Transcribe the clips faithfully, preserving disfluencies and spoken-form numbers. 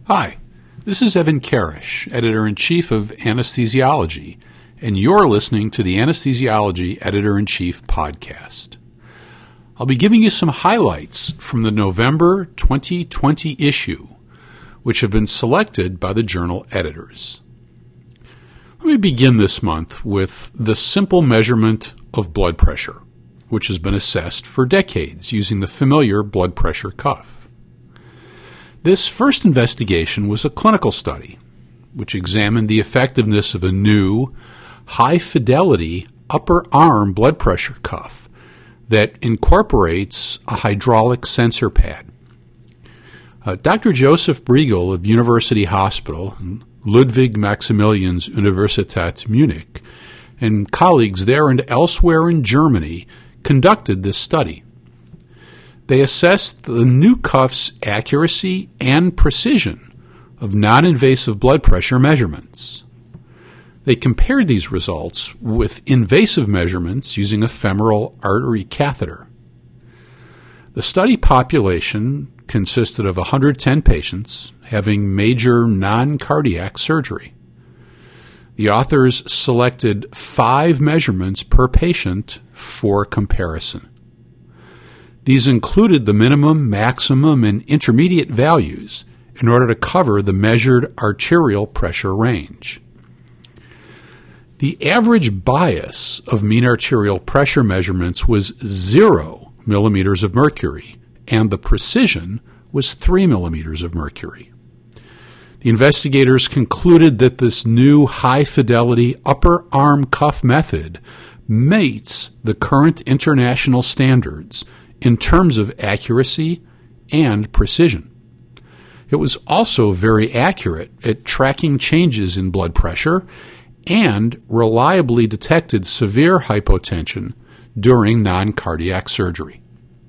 Hi, this is Evan Karish, Editor-in-Chief of Anesthesiology, and you're listening to the Anesthesiology Editor-in-Chief podcast. I'll be giving you some highlights from the November twenty twenty issue, which have been selected by the journal editors. Let me begin this month with the simple measurement of blood pressure, which has been assessed for decades using the familiar blood pressure cuff. This first investigation was a clinical study, which examined the effectiveness of a new, high-fidelity upper arm blood pressure cuff that incorporates a hydraulic sensor pad. Uh, Doctor Joseph Briegel of University Hospital and Ludwig Maximilians Universität Munich and colleagues there and elsewhere in Germany conducted this study. They assessed the new cuff's accuracy and precision of non-invasive blood pressure measurements. They compared these results with invasive measurements using a femoral artery catheter. The study population consisted of one hundred ten patients having major non-cardiac surgery. The authors selected five measurements per patient for comparison. These included the minimum, maximum, and intermediate values in order to cover the measured arterial pressure range. The average bias of mean arterial pressure measurements was zero millimeters of mercury, and the precision was three millimeters of mercury. The investigators concluded that this new high-fidelity upper arm cuff method meets the current international standards in terms of accuracy and precision. It was also very accurate at tracking changes in blood pressure and reliably detected severe hypotension during non-cardiac surgery.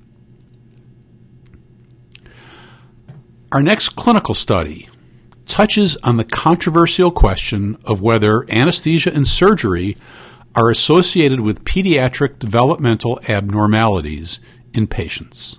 Our next clinical study touches on the controversial question of whether anesthesia and surgery are associated with pediatric developmental abnormalities in patients.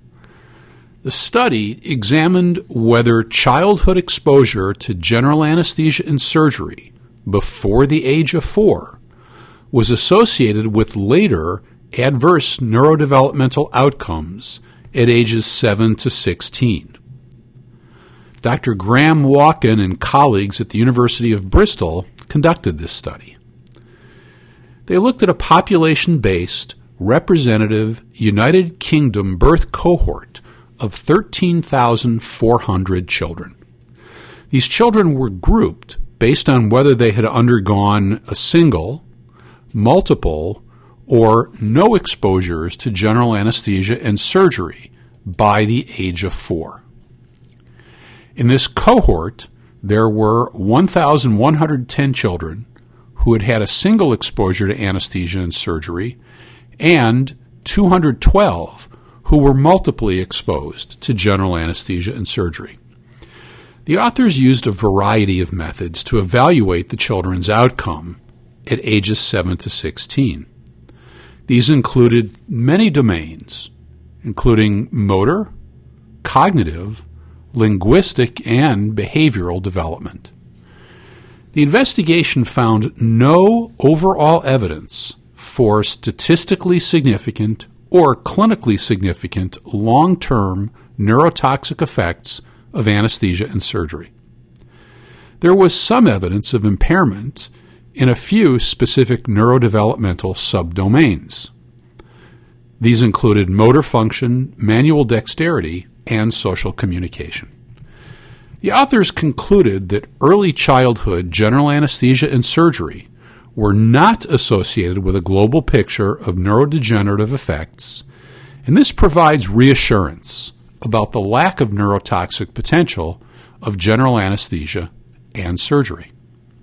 The study examined whether childhood exposure to general anesthesia and surgery before the age of four was associated with later adverse neurodevelopmental outcomes at ages seven to sixteen. Doctor Graham Walken and colleagues at the University of Bristol conducted this study. They looked at a population-based representative United Kingdom birth cohort of thirteen thousand four hundred children. These children were grouped based on whether they had undergone a single, multiple, or no exposures to general anesthesia and surgery by the age of four. In this cohort, there were one thousand one hundred ten children who had had a single exposure to anesthesia and surgery, and two hundred twelve who were multiply exposed to general anesthesia and surgery. The authors used a variety of methods to evaluate the children's outcome at ages seven to sixteen. These included many domains, including motor, cognitive, linguistic, and behavioral development. The investigation found no overall evidence for statistically significant or clinically significant long-term neurotoxic effects of anesthesia and surgery. There was some evidence of impairment in a few specific neurodevelopmental subdomains. These included motor function, manual dexterity, and social communication. The authors concluded that early childhood general anesthesia and surgery were not associated with a global picture of neurodegenerative effects, and this provides reassurance about the lack of neurotoxic potential of general anesthesia and surgery.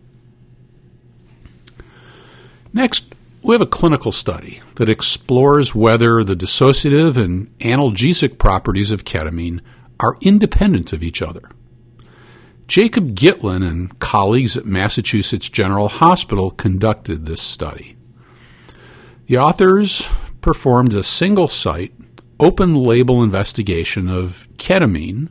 Next, we have a clinical study that explores whether the dissociative and analgesic properties of ketamine are independent of each other. Jacob Gitlin and colleagues at Massachusetts General Hospital conducted this study. The authors performed a single-site, open-label investigation of ketamine at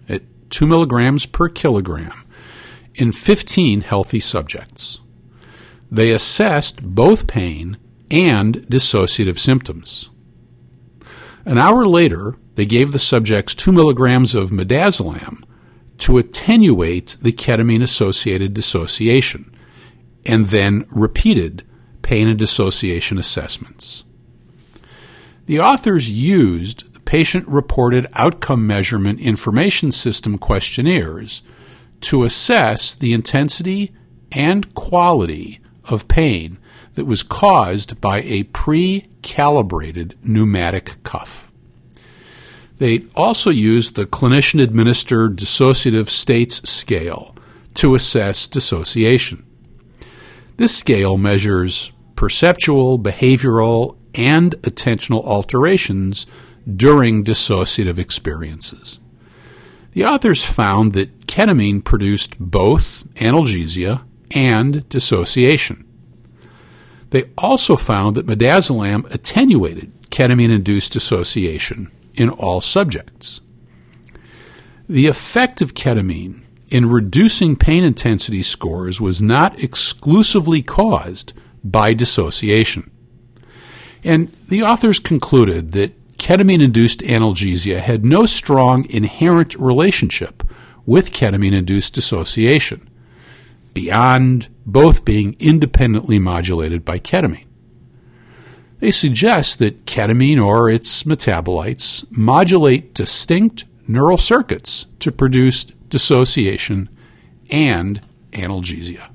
two milligrams per kilogram, in fifteen healthy subjects. They assessed both pain and dissociative symptoms. An hour later, they gave the subjects two milligrams of midazolam to attenuate the ketamine-associated dissociation, and then repeated pain and dissociation assessments. The authors used the patient-reported outcome measurement information system questionnaires to assess the intensity and quality of pain that was caused by a pre-calibrated pneumatic cuff. They also used the clinician-administered dissociative states scale to assess dissociation. This scale measures perceptual, behavioral, and attentional alterations during dissociative experiences. The authors found that ketamine produced both analgesia and dissociation. They also found that midazolam attenuated ketamine-induced dissociation in all subjects. The effect of ketamine in reducing pain intensity scores was not exclusively caused by dissociation. And the authors concluded that ketamine-induced analgesia had no strong inherent relationship with ketamine-induced dissociation, beyond both being independently modulated by ketamine. They suggest that ketamine or its metabolites modulate distinct neural circuits to produce dissociation and analgesia.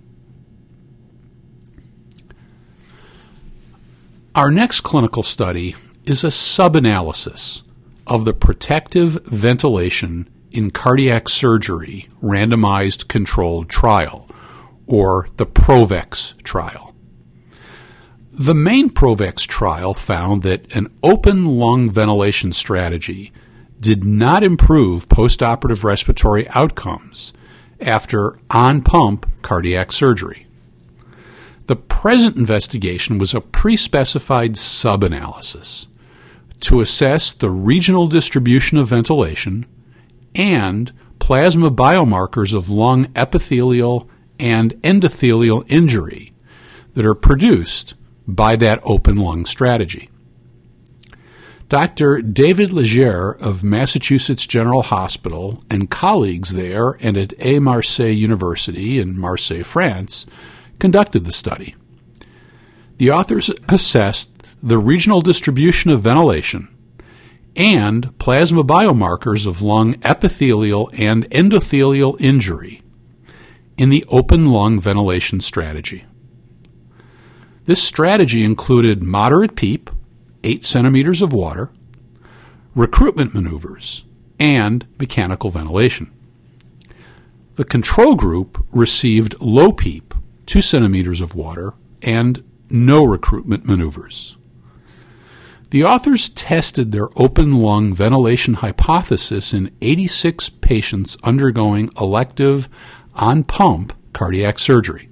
Our next clinical study is a sub-analysis of the protective ventilation in cardiac surgery randomized controlled trial, or the PROVEX trial. The main PROVEX trial found that an open lung ventilation strategy did not improve postoperative respiratory outcomes after on-pump cardiac surgery. The present investigation was a pre-specified sub-analysis to assess the regional distribution of ventilation and plasma biomarkers of lung epithelial and endothelial injury that are produced by that open lung strategy. Doctor David Legere of Massachusetts General Hospital and colleagues there and at Aix-Marseille University in Marseille, France, conducted the study. The authors assessed the regional distribution of ventilation and plasma biomarkers of lung epithelial and endothelial injury in the open lung ventilation strategy. This strategy included moderate PEEP, eight centimeters of water, recruitment maneuvers, and mechanical ventilation. The control group received low PEEP, two centimeters of water, and no recruitment maneuvers. The authors tested their open lung ventilation hypothesis in eighty-six patients undergoing elective on-pump cardiac surgery.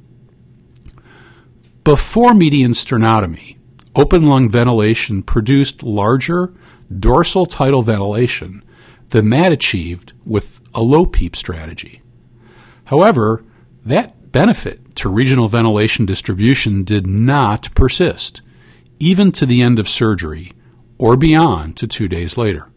Before median sternotomy, open lung ventilation produced larger dorsal tidal ventilation than that achieved with a low PEEP strategy. However, that benefit to regional ventilation distribution did not persist, even to the end of surgery or beyond to two days later.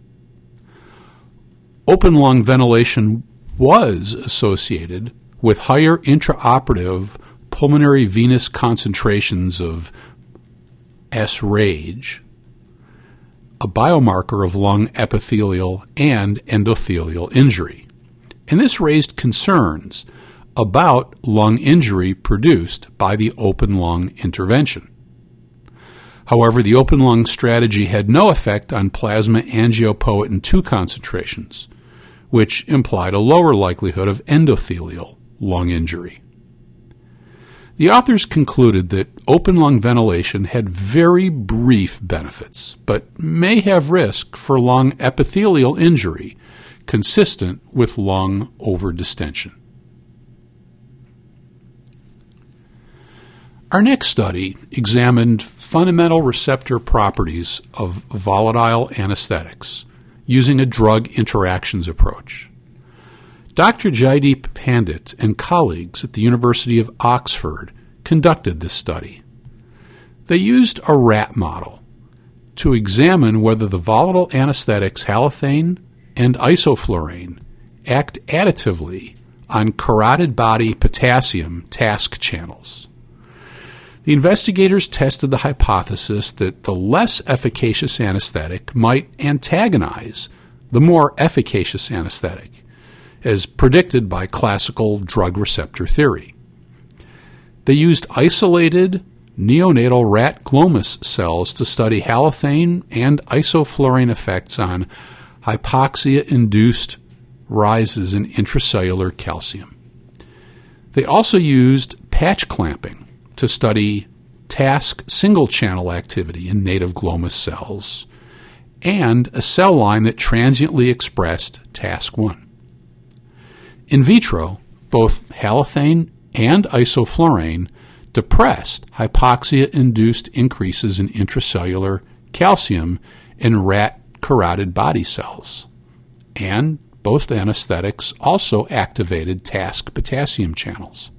Open lung ventilation was associated with higher intraoperative pulmonary venous concentrations of S-RAGE, a biomarker of lung epithelial and endothelial injury. And this raised concerns about lung injury produced by the open lung intervention. However, the open lung strategy had no effect on plasma angiopoietin two concentrations, which implied a lower likelihood of endothelial lung injury. The authors concluded that open lung ventilation had very brief benefits, but may have risk for lung epithelial injury consistent with lung overdistension. Our next study examined fundamental receptor properties of volatile anesthetics using a drug interactions approach. Doctor Jaideep Pandit and colleagues at the University of Oxford conducted this study. They used a rat model to examine whether the volatile anesthetics halothane and isoflurane act additively on carotid body potassium task channels. The investigators tested the hypothesis that the less efficacious anesthetic might antagonize the more efficacious anesthetic, as predicted by classical drug receptor theory. They used isolated neonatal rat glomus cells to study halothane and isoflurane effects on hypoxia-induced rises in intracellular calcium. They also used patch clamping to study task single-channel activity in native glomus cells and a cell line that transiently expressed task one. In vitro, both halothane and isoflurane depressed hypoxia-induced increases in intracellular calcium in rat carotid body cells, and both anesthetics also activated task potassium channels.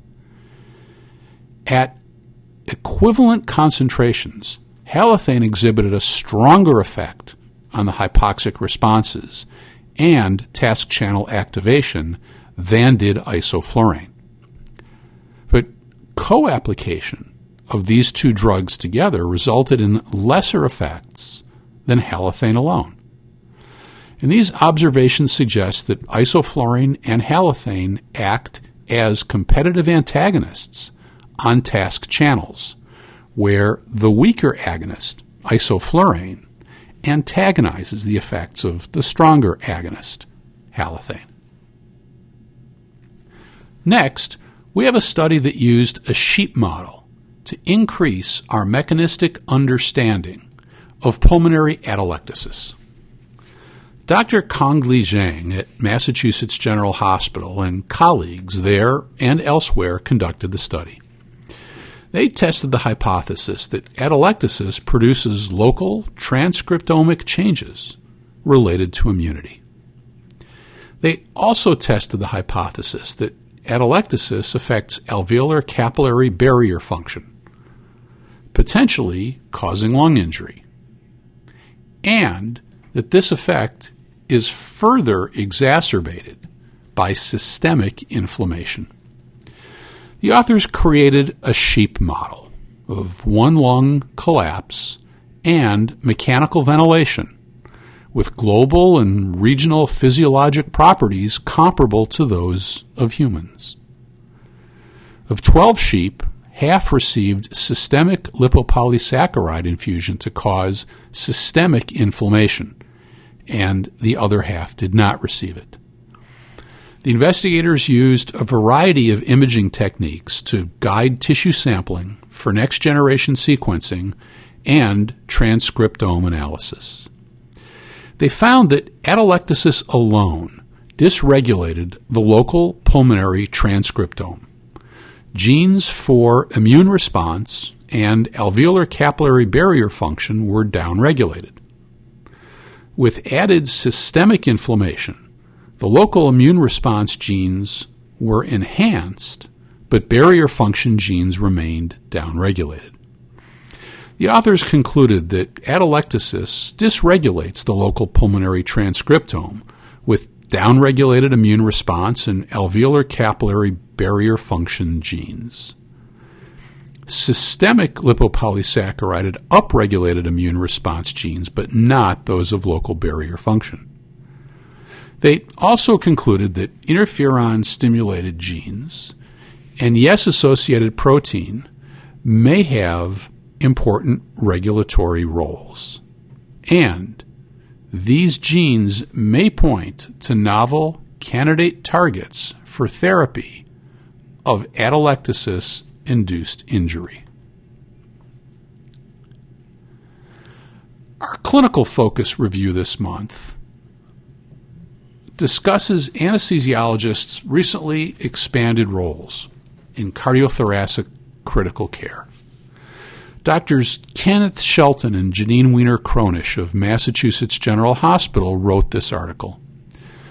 At equivalent concentrations, halothane exhibited a stronger effect on the hypoxic responses and task channel activation than did isoflurane. But co-application of these two drugs together resulted in lesser effects than halothane alone. And these observations suggest that isoflurane and halothane act as competitive antagonists on task channels, where the weaker agonist, isoflurane, antagonizes the effects of the stronger agonist, halothane. Next, we have a study that used a sheep model to increase our mechanistic understanding of pulmonary atelectasis. Doctor Kongli Zhang at Massachusetts General Hospital and colleagues there and elsewhere conducted the study. They tested the hypothesis that atelectasis produces local transcriptomic changes related to immunity. They also tested the hypothesis that atelectasis affects alveolar capillary barrier function, potentially causing lung injury, and that this effect is further exacerbated by systemic inflammation. The authors created a sheep model of one lung collapse and mechanical ventilation with global and regional physiologic properties comparable to those of humans. Of twelve sheep, half received systemic lipopolysaccharide infusion to cause systemic inflammation, and the other half did not receive it. The investigators used a variety of imaging techniques to guide tissue sampling for next-generation sequencing and transcriptome analysis. They found that atelectasis alone dysregulated the local pulmonary transcriptome. Genes for immune response and alveolar capillary barrier function were downregulated. With added systemic inflammation, the local immune response genes were enhanced, but barrier function genes remained downregulated. The authors concluded that atelectasis dysregulates the local pulmonary transcriptome with downregulated immune response and alveolar capillary barrier function genes. Systemic lipopolysaccharide had upregulated immune response genes, but not those of local barrier function. They also concluded that interferon-stimulated genes and yes-associated protein may have important regulatory roles, and these genes may point to novel candidate targets for therapy of atelectasis-induced injury. Our clinical focus review this month discusses anesthesiologists' recently expanded roles in cardiothoracic critical care. Doctors Kenneth Shelton and Janine Weiner-Kronish of Massachusetts General Hospital wrote this article.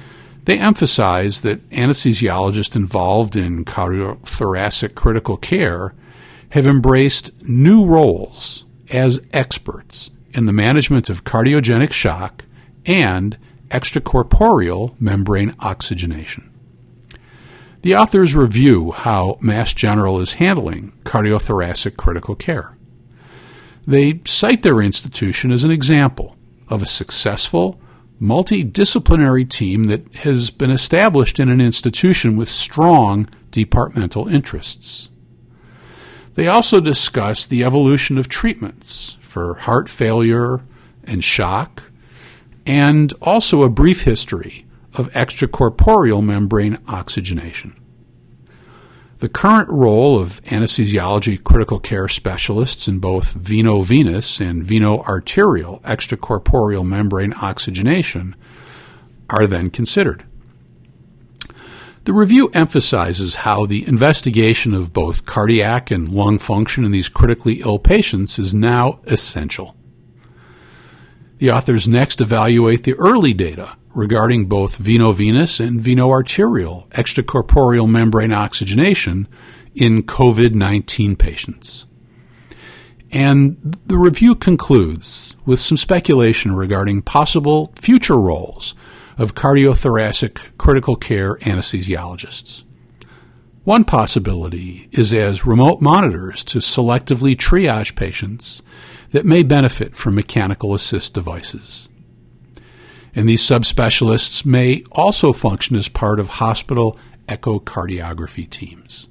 They emphasize that anesthesiologists involved in cardiothoracic critical care have embraced new roles as experts in the management of cardiogenic shock and extracorporeal membrane oxygenation. The authors review how Mass General is handling cardiothoracic critical care. They cite their institution as an example of a successful, multidisciplinary team that has been established in an institution with strong departmental interests. They also discuss the evolution of treatments for heart failure and shock, and also a brief history of extracorporeal membrane oxygenation. The current role of anesthesiology critical care specialists in both veno-venous and veno-arterial extracorporeal membrane oxygenation are then considered. The review emphasizes how the investigation of both cardiac and lung function in these critically ill patients is now essential. The authors next evaluate the early data regarding both veno-venous and veno-arterial extracorporeal membrane oxygenation in COVID nineteen patients. And the review concludes with some speculation regarding possible future roles of cardiothoracic critical care anesthesiologists. One possibility is as remote monitors to selectively triage patients that may benefit from mechanical assist devices. And these subspecialists may also function as part of hospital echocardiography teams.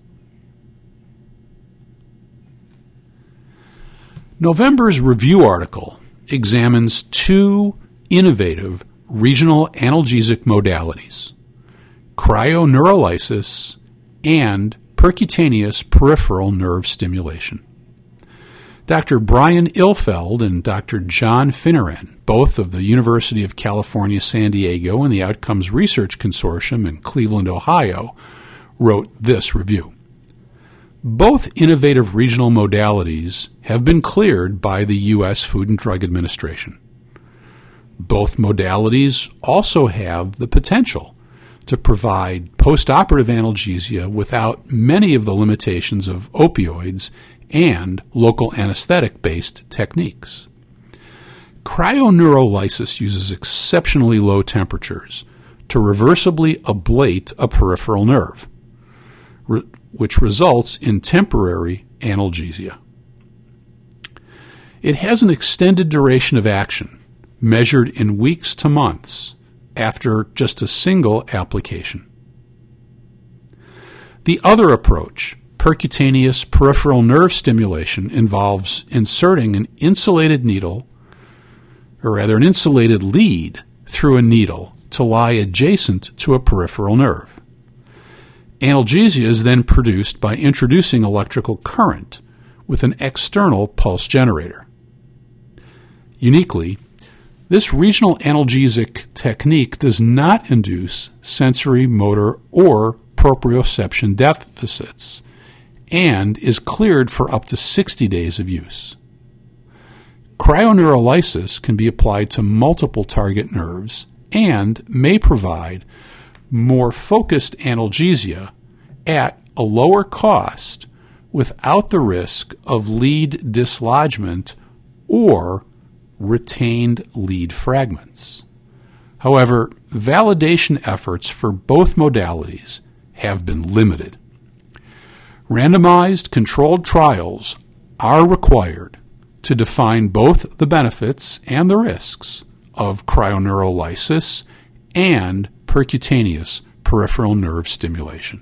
November's review article examines two innovative regional analgesic modalities, cryoneurolysis and percutaneous peripheral nerve stimulation. Doctor Brian Ilfeld and Doctor John Finneran, both of the University of California, San Diego and the Outcomes Research Consortium in Cleveland, Ohio, wrote this review. Both innovative regional modalities have been cleared by the U S Food and Drug Administration. Both modalities also have the potential to provide postoperative analgesia without many of the limitations of opioids and local anesthetic-based techniques. Cryoneurolysis uses exceptionally low temperatures to reversibly ablate a peripheral nerve, re- which results in temporary analgesia. It has an extended duration of action, measured in weeks to months after just a single application. The other approach, percutaneous peripheral nerve stimulation, involves inserting an insulated needle, or rather an insulated lead, through a needle to lie adjacent to a peripheral nerve. Analgesia is then produced by introducing electrical current with an external pulse generator. Uniquely, this regional analgesic technique does not induce sensory, motor, or proprioception deficits and is cleared for up to sixty days of use. Cryoneurolysis can be applied to multiple target nerves and may provide more focused analgesia at a lower cost without the risk of lead dislodgement or retained lead fragments. However, validation efforts for both modalities have been limited. Randomized controlled trials are required to define both the benefits and the risks of cryoneurolysis and percutaneous peripheral nerve stimulation.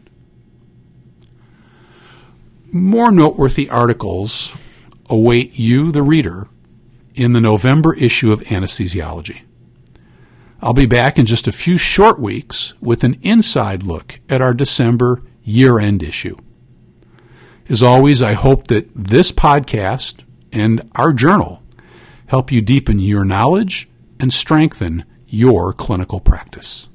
More noteworthy articles await you, the reader, in the November issue of Anesthesiology. I'll be back in just a few short weeks with an inside look at our December year-end issue. As always, I hope that this podcast and our journal help you deepen your knowledge and strengthen your clinical practice.